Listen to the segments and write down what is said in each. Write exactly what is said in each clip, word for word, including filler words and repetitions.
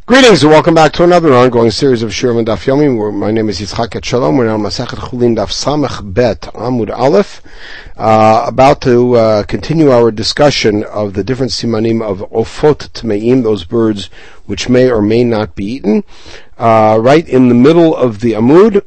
Greetings and welcome back to another ongoing series of Shirim and Daf Yomi. My name is Yitzchak Shalom. We're now Masechet Chulin Daf Samech Bet Amud Aleph, uh, about to uh, continue our discussion of the different simanim of Ofot Tmeim, those birds which may or may not be eaten. Uh, right in the middle of the Amud,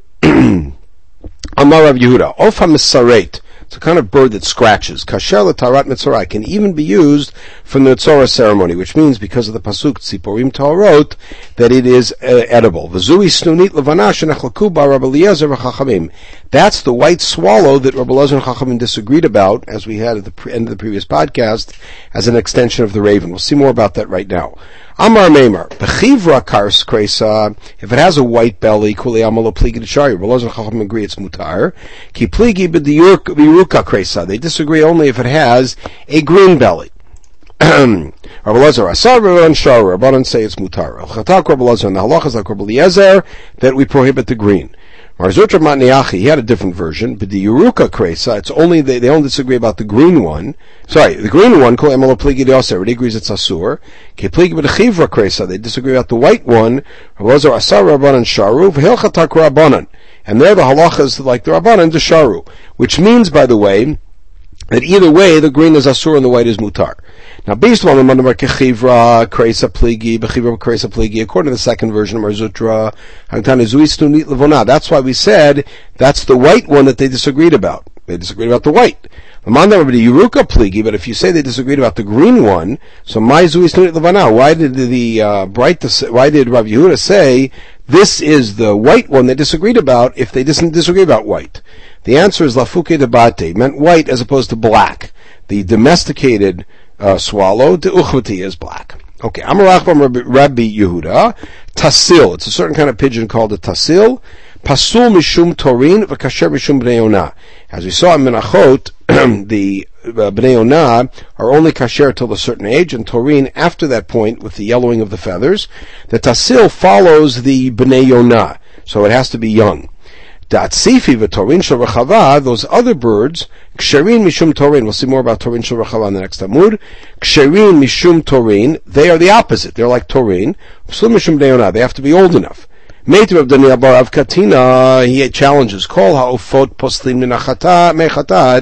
Amar Rav Yehuda, Of HaMisaret. It's a kind of bird that scratches. Kasher l'taharat mitzorah can even be used from the mitzorah ceremony, which means because of the pasuk tziporim taharot that it is uh, edible. V'zui snunit levana shenechlaku ba Rabbi Eliezer v'chachamim. That's the white swallow that Rabbi Eliezer and Chachamim disagreed about, as we had at the pre- end of the previous podcast, as an extension of the raven. We'll see more about that right now. Amar Meimar, b'chivra kars kresa, if it has a white belly, kuli amalo pligi d'shari, Rabbi Eliezer and Chachamim agree it's mutar. Ki pligi b'diruka kresa, they disagree only if it has a green belly. Rabbi Eliezer asar, Rabbanan shar, Rabbanan say it's mutar. Chatak Rabbi Eliezer, and the halachas like Rabbi Eliezer, that we prohibit the green. Marzutra Matniachi, he had a different version, but the Yeruka Kresa, it's only, they, they only disagree about the green one. Sorry, the green one, Kol Emelo Pligi Deoser, he agrees it's Asur. Ke Pligi B'Chivra Kresa, they disagree about the white one, Rabbanan Asar Rabbanan Sharu, V'Hilchatak Rabbanan. And there the halachas like the Rabbanan, the Sharu. Which means, by the way, that either way, the green is Asur and the white is Mutar. Now, based on the Mandamar Kechivra, Kresa Pligi, Bechivra Kresa Pligi, according to the second version of Marzutra, Hangtan Izuistu Nit Levona. That's why we said that's the white one that they disagreed about. They disagreed about the white. The Mandamar Yeruka Pligi, but if you say they disagreed about the green one, so my Izuistu Nit Levona. Why did the uh, bright? Why did Rav Yehuda say this is the white one they disagreed about if they didn't disagree about white? The answer is Lafuke Debate, meant white as opposed to black. The domesticated Uh, swallow, the uchvati is black. Okay, Amarach from Rabbi Yehuda, tasil, it's a certain kind of pigeon called a tasil, pasul mishum torin, v'kasher mishum bnei yonah. As we saw in Menachot, the uh, bnei yonah are only kasher till a certain age, and torin after that point with the yellowing of the feathers. The tasil follows the bnei yonah, so it has to be young. Datsifi v'torin shel rechava, those other birds, ksherin mishum torin, we'll see more about torin shel rechava in the next Amud, ksherin mishum torin, they are the opposite, they're like torin, psul mishum bnei yonah, they have to be old enough. Meitiv of Daniel bar Avkatina, he challenges, kol ha'ofot poslim minachata mechatat,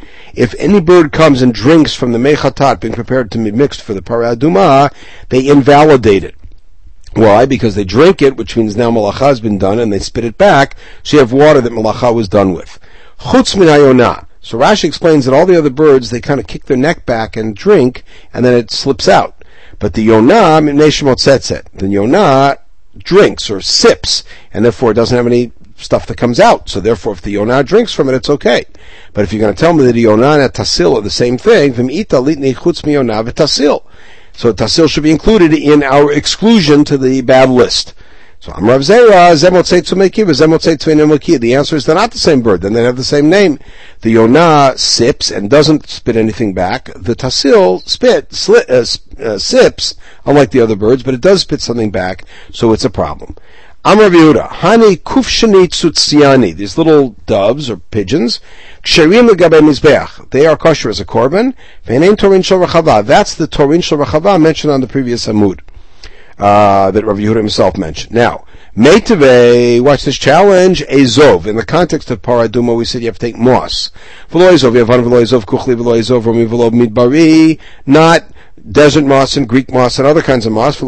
if any bird comes and drinks from the mechatat being prepared to be mixed for the parah aduma, they invalidate it. Why? Because they drink it, which means now malacha has been done, and they spit it back, so you have water that malacha was done with. Chutz min hayonah. So Rashi explains that all the other birds, they kind of kick their neck back and drink, and then it slips out. But the yonah, minei shemot tzetzet, the yonah drinks, or sips, and therefore it doesn't have any stuff that comes out. So therefore, if the yonah drinks from it, it's okay. But if you're going to tell me that the yonah and tasil are the same thing, v'm'ita litnei chutz mi yonah v'tasil. So tasil should be included in our exclusion to the bad list. So Amrav Zera, Zemotzei Tzumekiva, Zemotzei Tzumekiva. The answer is they're not the same bird, then they have the same name. The yonah sips and doesn't spit anything back. The tasil spit, sli, uh, uh, sips, unlike the other birds, but it does spit something back, so it's a problem. Amrav Yehuda, Hani Kufshani Tzutziani, these little doves or pigeons, Ksherim Legabe Mizbeach, they are kosher as a korban, Ve'enein Torin Shel Rechava, that's the Torin Shel Rechava mentioned on the previous Amud, uh, that Rav Yehuda himself mentioned. Now, Meiteve, watch this challenge, Ezov, in the context of Paraduma, we said you have to take moss. V'lo Ezov, you have one V'lo Ezov Kuchli, V'lo Ezov, Romi V'lo Midbari, not desert moss and Greek moss and other kinds of moss.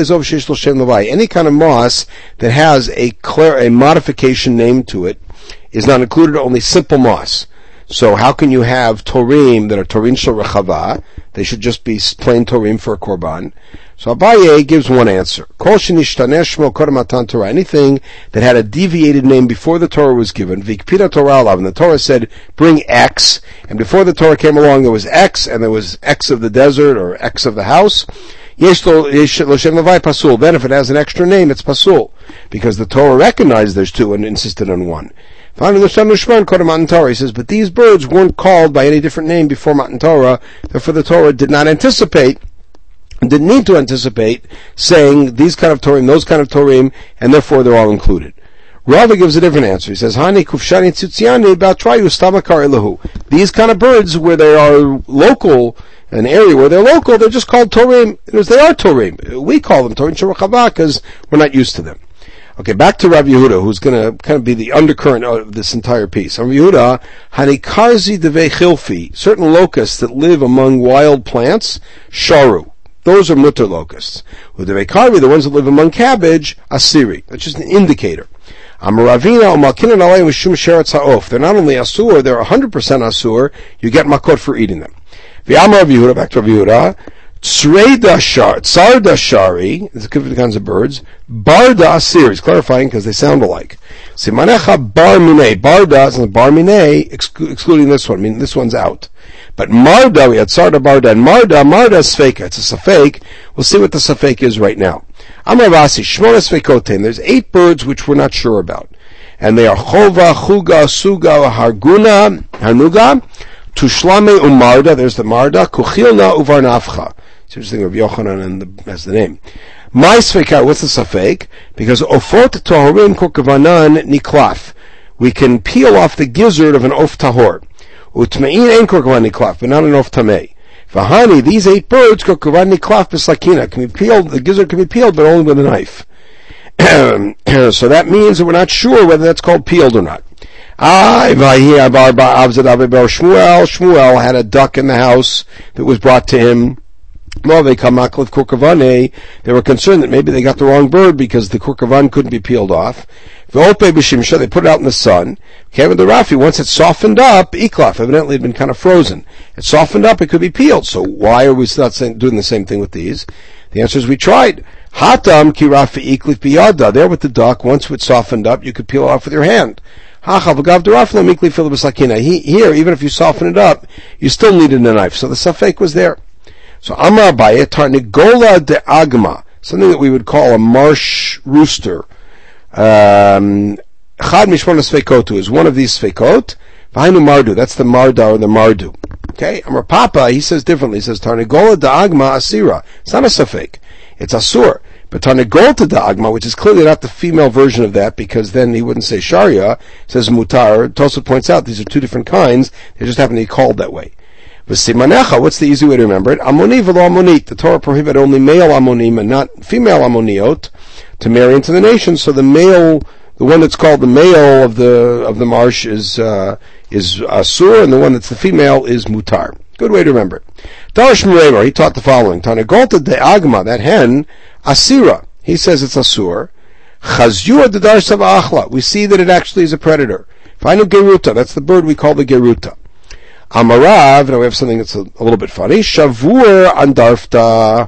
Any kind of moss that has a clear, a modification name to it is not included, only simple moss. So how can you have torim that are torin shel rechava? They should just be plain torim for a korban. So Abaye gives one answer. Kol shenishtane shmo kodem matan Torah. Anything that had a deviated name before the Torah was given, v'ikpida Torah alav, and the Torah said, bring X, and before the Torah came along there was X, and there was X of the desert, or X of the house, yesh lo shem levai pasul. Then if it has an extra name, it's pasul, because the Torah recognized there's two and insisted on one. Finally, he says, but these birds weren't called by any different name before Matan Torah, therefore the Torah did not anticipate, didn't need to anticipate, saying these kind of Torim, those kind of Torim, and therefore they're all included. Rava gives a different answer. He says, Hani kufshani tzutziani ba'trayu stamakar elahu. These kind of birds, where they are local, an area where they're local, they're just called Torim, because they are Torim. We call them Torim Shurachava because we're not used to them. Okay, back to Rav Yehuda, who's going to kind of be the undercurrent of this entire piece. Rav Yehuda, Hanikarzi Devei Chilfi, certain locusts that live among wild plants, Sharu. Those are mutter locusts. With Devei Karvi, the ones that live among cabbage, Asiri. That's just an indicator. Amaravina, Umalkinan Alayim Shum Sheretz Ha'of. They're not only Asur, they're one hundred percent Asur. You get makot for eating them. V'amar Rav Yehuda, back to Rav Yehuda, Tsreda Shari, Tsarda Shari, there's different kinds of birds, Barda Asir, he's clarifying because they sound alike. Simanecha Bar Minei, Barda is Bar Minei, excluding this one, I mean this one's out. But Marda, we had Tsarda Barda, and Marda, Marda is Sfeika, it's a Safek, we'll see what the Safek is right now. Amar Vasi, Shmona Sfeikoten, there's eight birds which we're not sure about. And they are Chova, Chuga, Suga, Harguna, Hanuga, Tushlame Umarda, there's the Marda, Kuchilna Uvarnafcha. It's interesting of Yochanan and the, as the name. My Sfeika, what's the Safek? Because Ofot Tohorin Korkavanan Niklaf. We can peel off the gizzard of an Of Tahor. Utmein Ein Korkavan Niklaf, but not an Of Tamei. Vahani, these eight birds, Korkavan Niklaf Bisakina, can be peeled, the gizzard can be peeled, but only with a knife. So that means that we're not sure whether that's called peeled or not. Ah, Shmuel, Shmuel had a duck in the house that was brought to him. Well, they come Maklav Kurkavane. They were concerned that maybe they got the wrong bird because the Kurkavan couldn't be peeled off. They put it out in the sun. Kevin the Rafi, once it softened up, Iklaf, evidently had been kind of frozen. It softened up, it could be peeled. So why are we not doing the same thing with these? The answer is we tried. Hatam ki Rafi Iklif biyada. There with the duck, once it softened up, you could peel it off with your hand. Here, even if you soften it up, you still needed a knife. So the Safek was there. So Amar Abaye, Tarnigola de Agma, something that we would call a marsh rooster. Um, Chad Mishmona Sfeikotu is one of these Sfeikot. Vahainu Mardu, that's the Marda or the Mardu. Okay, Amar Papa, he says differently. He says Tarnigola de Agma Asira. It's not a Safek. It's Asur. But Tarnigolta de Agma, which is clearly not the female version of that, because then he wouldn't say Sharia, says Mutar. Tosfot points out these are two different kinds. They just happen to be called that way. V'simanecha, what's the easy way to remember it? Amoni v'lo amonit. The Torah prohibited only male amonim and not female amoniot to marry into the nation. So the male, the one that's called the male of the of the marsh is uh, is asur, and the one that's the female is mutar. Good way to remember it. Darash Muremer, he taught the following: Tanagolta de Agma, that hen, asira. He says it's asur. Chazua de Darsav Achla. We see that it actually is a predator. Final geruta. That's the bird we call the geruta. Amarav, now we have something that's a, a little bit funny. Shavur Andarfta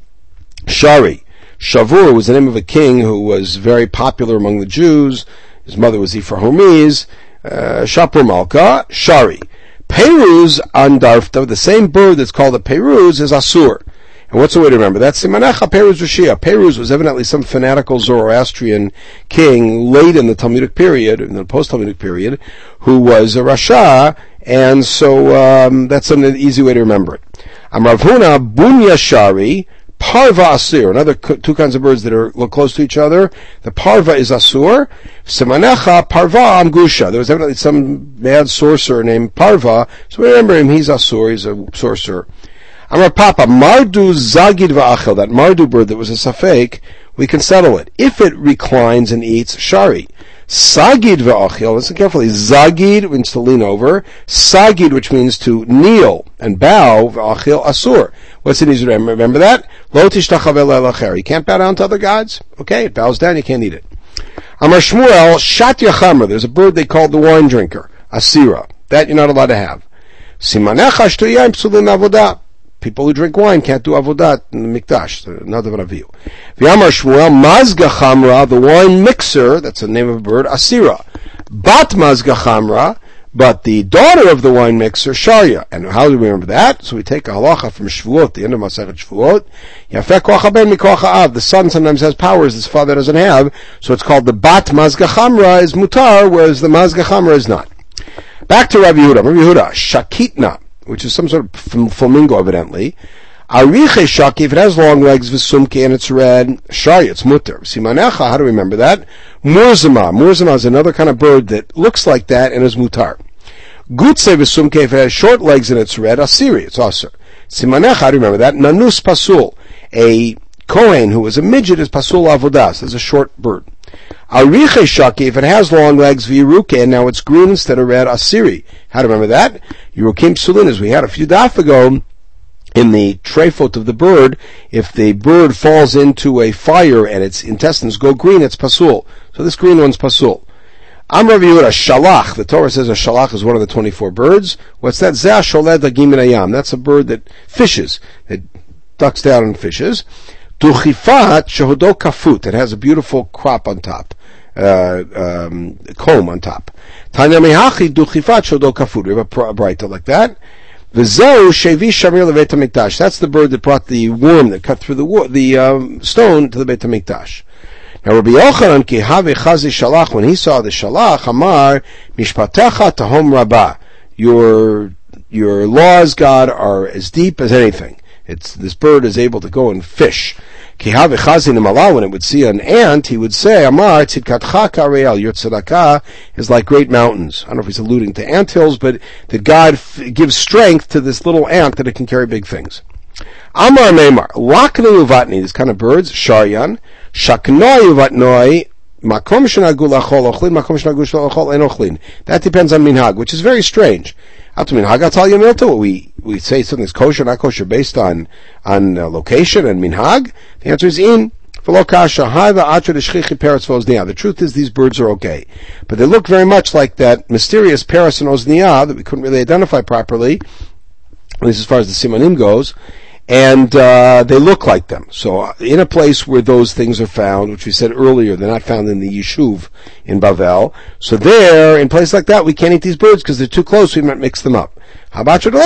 Shari. Shavur was the name of a king who was very popular among the Jews. His mother was Ephra Hormiz. Uh, Shapur Malka, Shari. Peruz Andarfta, the same bird that's called a Peruz, is Asur. And what's the way to remember? That's Simanecha Peruz Rishia. Peruz was evidently some fanatical Zoroastrian king late in the Talmudic period, in the post-Talmudic period, who was a Rasha, and so um, that's an easy way to remember it. Amravhuna Bunya Shari, Parva Asir, another two kinds of birds that are look close to each other. The Parva is Asur. Simanecha Parva Amgusha. There was evidently some bad sorcerer named Parva, so we remember him, he's Asur, he's a sorcerer. Amar Papa, Mardu Zagid Va'achel, that Mardu bird that was a Safek, we can settle it. If it reclines and eats Shari. Sagid v'achil, listen carefully, Zagid means to lean over, Sagid, which means to kneel and bow, v'achil asur. What's it easy to remember that? Lo tishtachaveh le'elacher. You can't bow down to other gods. Okay, it bows down, you can't eat it. Amar Shmuel, Shat Yachamra, there's a bird they call the wine drinker, Asira. That you're not allowed to have. Simanecha shtuyayim psulim avodah. People who drink wine can't do avodat in the mikdash. Another Raviu. V'amar Shmuel, Mazga Chamra, the wine mixer, that's the name of a bird, Asira. Bat Mazga Chamra, but the daughter of the wine mixer, Sharia. And how do we remember that? So we take a halacha from Shvuot, the end of Masechet Shvuot. Yafek koach haben mikoach ha'av. The son sometimes has powers his father doesn't have, so it's called the Bat Mazga Chamra is mutar, whereas the Mazga Chamra is not. Back to Rabbi Yehuda. Rabbi Yehuda, Shakitna, which is some sort of flamingo, evidently. Ariche shaki, if it has long legs, v'sumke, and it's red, shari, it's mutter. Simanecha, how do we remember that? Murzama. Murzama is another kind of bird that looks like that and is mutar. Gutse v'sumke, if it has short legs and it's red, asiri, it's asir. Simanecha, how do you remember that? Nanus pasul. A Kohen who was a midget is pasul avodas, is a short bird. Ariche shaki, if it has long legs, v'yeruke, and now it's green instead of red, asiri. How to remember that? Yerukim psulin, as we had a few daf ago, in the trefot of the bird, if the bird falls into a fire and its intestines go green, it's pasul. So this green one's pasul. Amar Yehuda, shalach. The Torah says a shalach is one of the twenty-four birds. What's that? Zeh sholed dagim min hayam. That's a bird that fishes. It ducks down and fishes. Duchifat shehodo kafut. It has a beautiful crop on top. Uh, um, comb on top. Tanya mehachi duchifat shehodo kafut. We have a brighter like that. V'zeu shevi shamir leVeit HaMikdash. That's the bird that brought the worm that cut through the wo- the um, stone to the Beit HaMikdash. Now Rabbi Yochanan ki have chazi shalach, when he saw the shalach, amar mishpatecha tahom rabah. Your your laws, God, are as deep as anything. It's this bird is able to go and fish. Ki have chazi nemala, when it would see an ant, he would say, amar tzidkatcha kareal. Your tzedakah is like great mountains. I don't know if he's alluding to anthills, but that God f- gives strength to this little ant that it can carry big things. Amar Meimar, Lakni Uvatni, these kind of birds, Sharyan, Shaknoi Uvatnoi, Makom Shenagul Achol Ochlin, Makom Shenagul Achol En Ochlin. That depends on Minhag, which is very strange. After Minhag, I'll tell you, Milta, we, we say something's kosher, not kosher, based on, on uh, location and Minhag. The answer is in. The truth is these birds are okay. But they look very much like that mysterious Paris and Ozniyah that we couldn't really identify properly, at least as far as the Simanim goes. And uh, they look like them. So in a place where those things are found, which we said earlier, they're not found in the Yishuv in Bavel. So there, in a place like that, we can't eat these birds because they're too close, we might mix them up. But in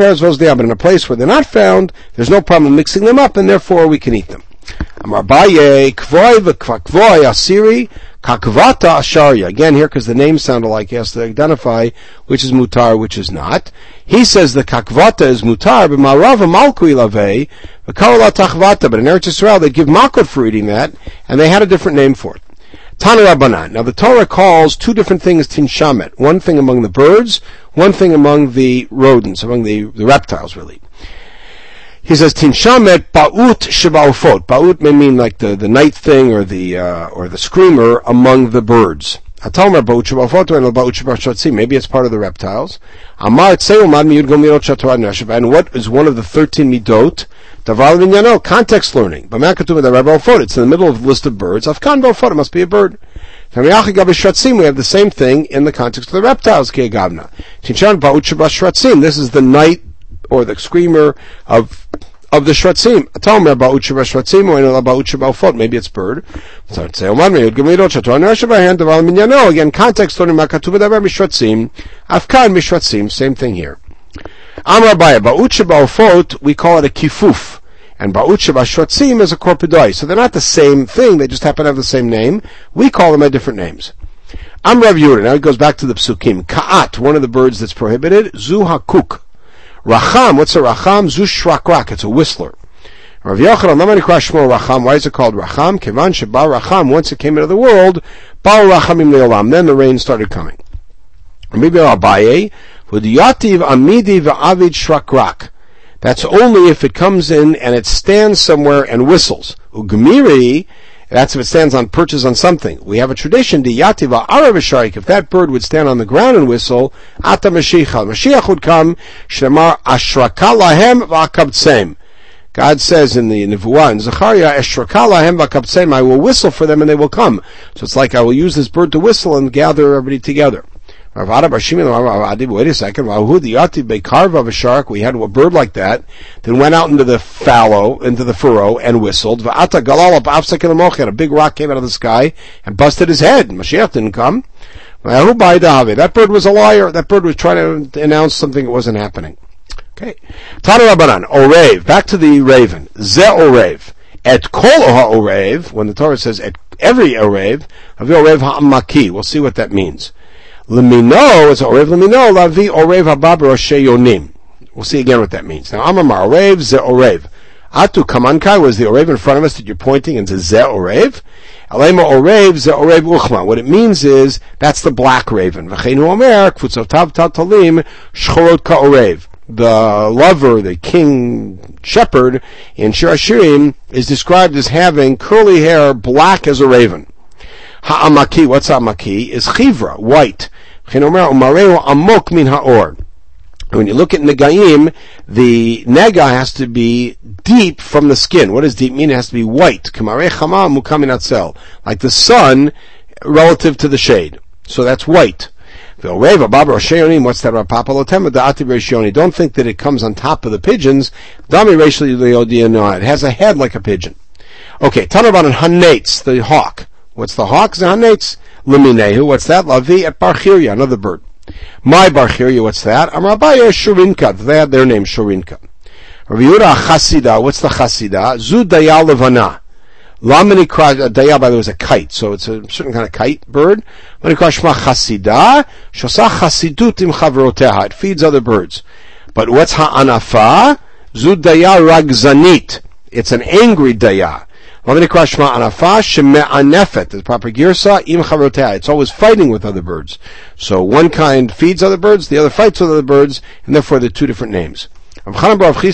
a place where they're not found, there's no problem mixing them up, and therefore we can eat them. Amar Baye, Kvoi v'Kvoi Asiri, Kakvata Asharya. Again here, because the names sound alike, he has to identify which is mutar, which is not. He says the Kakvata is mutar, but Marava Malkui Lave, V'Karala Tachvata, but in Eretz Yisrael they give makot for eating that, and they had a different name for it. Tana Rabbanan. Now the Torah calls two different things tinshamet. One thing among the birds, one thing among the rodents, among the, the reptiles really. He says tinshamet ba'ut shebaufot. Ba'ut may mean like the, the night thing or the uh, or the screamer among the birds. Atomer ba'ut shebaufot and ba'ut shebashatzim. Maybe it's part of the reptiles. Amar tzeuman miyud gomilot shatorah nashava. And what is one of the thirteen midot? Davar v'nyano, context learning. B'makatum the rabbaufot. It's in the middle of the list of birds. Afkan ba'ufot. It must be a bird. We have the same thing in the context of the reptiles. Ke'egavna. Tinshan ba'ut shebashratzim. This is the night or the screamer of of the shratzim. Atomer ba'ut shebashratzim or ba'ut shebaufot. Maybe it's bird. So say Oman meyud gemilot shatorah nashava davar v'nyano. Again, context learning. Makatuv davar mishratzim. Afkan mishratzim. Same thing here. Amar Baya ba'ut shebaufot. We call it a kifuf. And ba'ut shebashratzim is a korpidoi. So they're not the same thing, they just happen to have the same name. We call them by different names. Am Rav Yehuda, now it goes back to the psukim. Ka'at, one of the birds that's prohibited. Zu hakuk. Racham, what's a racham? Zu shrakrak, it's a whistler. Rav Yochanan, lamani kra shmo racham, why is it called racham? Kevan sheba racham, once it came into the world, ba'u rachamim le'olam, then the rain started coming. Maybe Abaye, v'diyativ amidi v'avid shrakrak. That's only if it comes in and it stands somewhere and whistles. Ugmiri, that's if it stands on perches on something. We have a tradition, diyativa aravisharik, if that bird would stand on the ground and whistle, ata mashiach, Mashiach would come, shemar ashraka lahem v'akabtsem. God says in the Nevuah, in Zechariah, ashraka lahem v'akabtsem, I will whistle for them and they will come. So it's like I will use this bird to whistle and gather everybody together. Wait a second. We had a bird like that, then went out into the fallow, into the furrow, and whistled. And a big rock came out of the sky and busted his head. Mashiach didn't come. That bird was a liar. That bird was trying to announce something that wasn't happening. Okay. Tana Rabbanan, Orev. Back to the raven. Ze Orev. Et kol Orev, when the Torah says at every Orev, Orev ha'amaki. We'll see what that means. Lemino is Orev Lemino, Lavi Orev Habab Roshei Yonim. We'll see again what that means. Now, Amamar Orev, Ze Orev. Atu Kamankai was the Orev in front of us that you're pointing into Ze Orev. Alema Orev, Ze Orev Uchma. What it means is, that's the black raven. V'cheinu Omer, Kfutzotav Tatalim, Shchorot Ka Orev. the lover, the king shepherd in Shir Hashirim, is described as having curly hair, black as a raven. Ha'amaki, what's ha'amaki? Is chivra, white. Amok min ha'or. When you look at negaim, the nega has to be deep from the skin. What does deep mean? It has to be white. Like the sun relative to the shade. So that's white. What's that? Don't think that it comes on top of the pigeons. It has a head like a pigeon. Okay, Tanaban Hanetz, the hawk. What's the hawk? The Hanetz. Liminehu, what's that? Lavi at Barchiria, another bird. My Barchiria, what's that? Amrabaya Shurinka, they had their name Shurinka. Rabbi Yehuda Chasida, what's the Chasida? Zu Daya Levana. Lamini Kra, Daya, by the way, is a kite, so it's a certain kind of kite bird. Lamini Kra Shma Chasida, Shosa Chasidut im Chavroteha, it feeds other birds. But what's Ha'anafa? Zu Daya Ragzanit, it's an angry Daya. The proper girsa im charotea. It's always fighting with other birds. So one kind feeds other birds, the other fights with other birds, and therefore they're two different names. Now here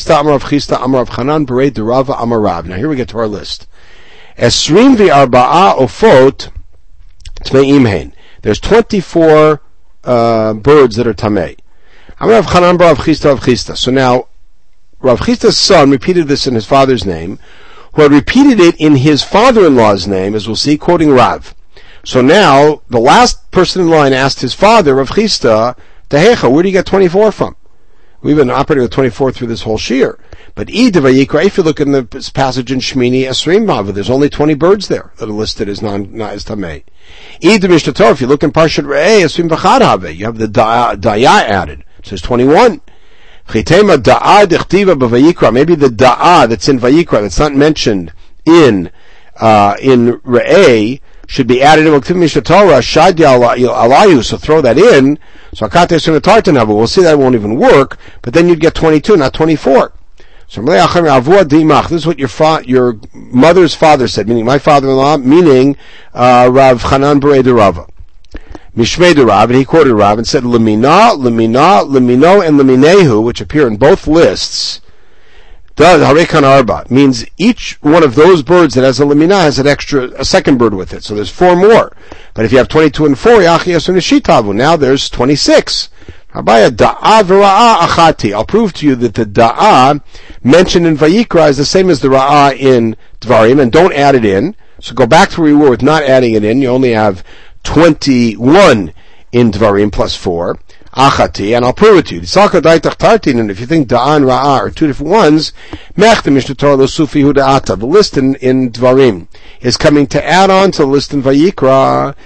we get to our list. Esrim v'arba'a ofot tmeim. There's twenty-four uh, birds that are tamei. Rav Chanan bar Rav Chisda Rav Chisda. So now Rav Chisda's son repeated this in his father's name, who had repeated it in his father-in-law's name, as we'll see, quoting Rav. So now, the last person in line asked his father, Rav Chisda, Tehecha, where do you get twenty-four from? We've been operating with twenty-four through this whole shir. But Id Vayikra, if you look in the passage in Shmini Esrim Mava, there's only twenty birds there that are listed as non, not as Tamei. Id Mishnah Torah, if you look in Parshat Re'eh, Esrim V'chad Have, you have the Daya added. So there's twenty-one. Chitema da'a dechtiva b'vayikra. Maybe the da'a that's in Vayikra, that's not mentioned in uh, in Re'eh, should be added in Moktiv Mishnah Torah. Shadya alayu. So throw that in. So akate esrim tartanavu. We'll see that it won't even work. But then you'd get twenty-two, not twenty-four. So this is what your fa- your mother's father said, meaning my father-in-law, meaning uh, Rav Chanan Berei de Rava. Mishmei de Rav, and he quoted Rav and said, Lemina, Lemina, Lemino, and Leminehu, which appear in both lists, does Harekan Arba, means each one of those birds that has a Lemina has an extra, a second bird with it. So there's four more. But if you have twenty-two and four, Yachi Yasun Shitavu, now there's twenty-six. Abaya Da'a V'Ra'a Achati. I'll prove to you that the Da'a mentioned in Vayikra is the same as the Ra'a in Dvarim, and don't add it in. So go back to where you were with not adding it in. You only have twenty-one in Dvarim plus four. Achati, and I'll prove it to you. And if you think Da'a and Ra'a are two different ones, the list in, in Dvarim is coming to add on to the list in Vayikra.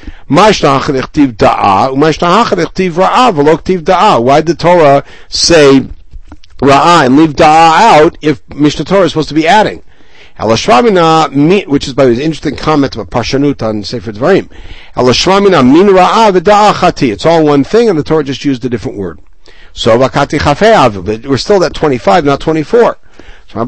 Why did the Torah say Ra'a and leave Da'a out if Mishnah Torah is supposed to be adding? Which is by the interesting comment of a Parshanut on Sefer Dvarim. It's all one thing, and the Torah just used a different word. So but we're still at twenty-five, not twenty-four. So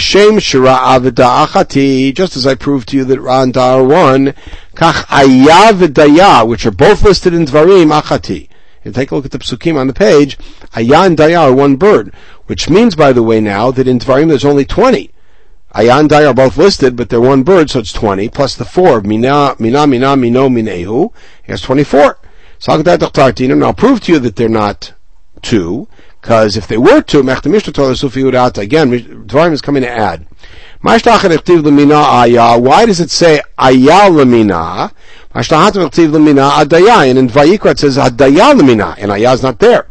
just as I proved to you that Ra and Da are one, Kach Aya v'Daya, which are both listed in Dvarim, Achati. And take a look at the psukim on the page. Aya and Daya are one bird, which means, by the way, now that in Dvarim there's only twenty. Aya and Daya are both listed, but they're one bird, so it's twenty, plus the four of Mina, Mina, Mina, Mino, Minehu. Here's twenty-four. So and I'll prove to you that they're not two, because if they were two, again, Dvarim is coming to add. Why does it say Aya Lamina? And in Vayikra it says Adaya Lamina, and Aya is not there.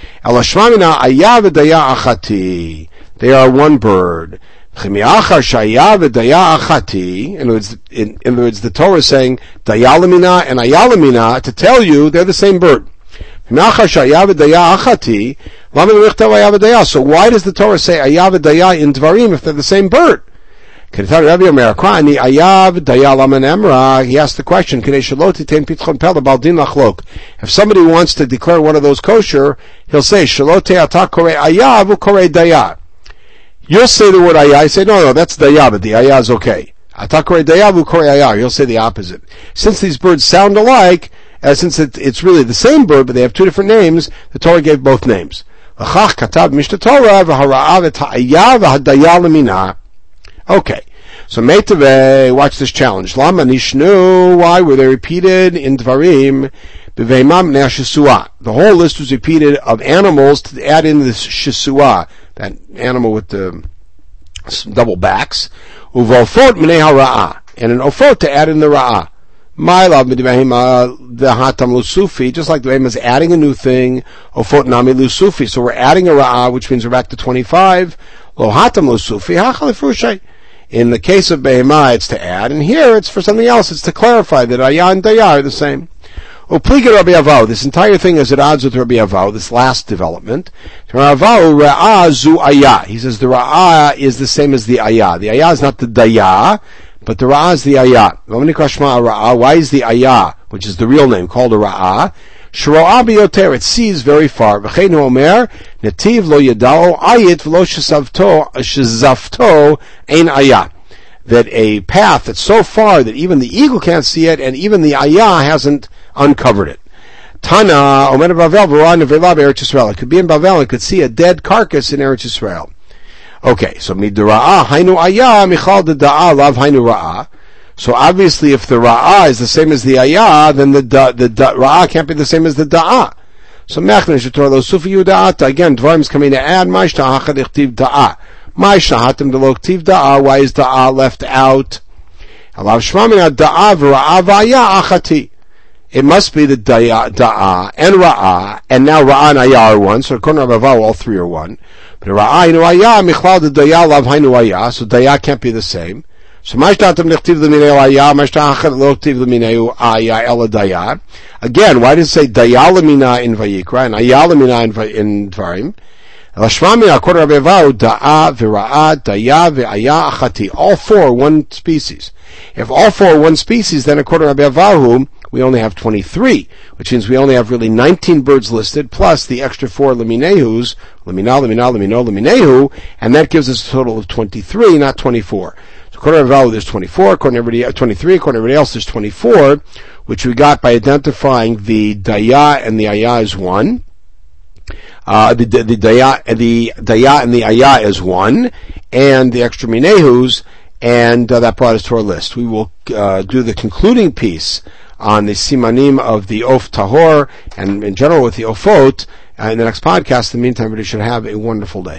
They are one bird. In other words, in, in other words, the Torah is saying Dayalamina and Ayalamina to tell you they're the same bird. So why does the Torah say Ayavadaya in Dvarim if they're the same bird? He asked the question, if somebody wants to declare one of those kosher, he'll say, you'll say the word ayah. I say, no, no, that's daya, but the ayah is okay. Atakore daya, vukore ayah. You'll say the opposite. Since these birds sound alike, uh, since it, it's really the same bird, but they have two different names, the Torah gave both names. L'chach katav Mishnah Torah v'hara'ah v'ta'ayah v'hadayah l'minah. Okay, so Meitaveh, watch this challenge. Lama nishnu, why were they repeated in Dvarim? B'veimam b'nei shesua. The whole list was repeated of animals to add in this shesua, that animal with the double backs. Uvofot b'nei hara'ah, and an ofot to add in the ra'ah. My love, the hatam lusufi, just like the Behema is adding a new thing, ofot nami lusufi. So we're adding a ra'ah, which means we're back to twenty-five. Lo hatam lusufi, hachalifushay. In the case of Behema, it's to add, and here it's for something else. It's to clarify that ayah and dayah are the same. Upliga Rabbi Avau. This entire thing is at odds with Rabbi Avau, this last development. Rabbi Avau, ra'ah zu ayah. He says the ra'ah is the same as the ayah. The ayah is not the dayah, but the ra'ah is the ayah. Why is the ayah, which is the real name, called a ra'ah? Shro'ah biyoter, it sees very far. V'cheinu omer, netiv lo yadao, ayit v'lo shezavto, ein ayah. That a path that's so far that even the eagle can't see it, and even the ayah hasn't uncovered it. Tana, omer Bavel, v'ra nevela b'Eretz Yisrael. It could be in Bavel, it could see a dead carcass in Eretz Yisrael. Okay, so midra'ah hainu ayah michal de da'ah lav hainu ra'ah. So obviously, if the ra'ah is the same as the ayah, then the da, the da, ra'ah can't be the same as the da'ah. So mechne shetor lo sufi yuda'ata. Again, Dvarim is coming to add ma'ishta hachad ichtiv da'ah. Ma'ishta hatem de lo ichtiv da'ah. Why is da'ah left out? Alav shmamina da'ah v'ra'ah v'ayah achati. It must be the da'ah, da'ah and ra'ah, and now ra'ah and ayah are one. So according to Ravav, all three are one. But ra'ah inu ayah michlal the dayah lav hainu ayah, so dayah can't be the same. So mashtatam nechtiv l'minei ayah, mashtachat lo chtiv l'minei ayah ela dayah. Again, why does it say dayah l'minah in Vayikra and ayah l'minah in Dvarim? Lashma min akor Rabbi Avau da'ah v'ra'ah dayah v'ayah achati. All four one species. If all four are one species, then according to Rabbi Avahu, we only have twenty-three, which means we only have really nineteen birds listed, plus the extra four leminehus, lemina, lemina, lemino, leminehu, and that gives us a total of twenty-three, not twenty-four. So according to Avahu, there's twenty-four, according to everybody, twenty-three, according to everybody else, there's twenty-four, which we got by identifying the dayah and the ayah as one. Uh, the, the, the dayah, the dayah and the ayah as one, and the extra minehus, and uh, that brought us to our list. We will uh, do the concluding piece on the simanim of the Of Tahor, and in general with the Ofot, uh, in the next podcast. In the meantime, everybody should have a wonderful day.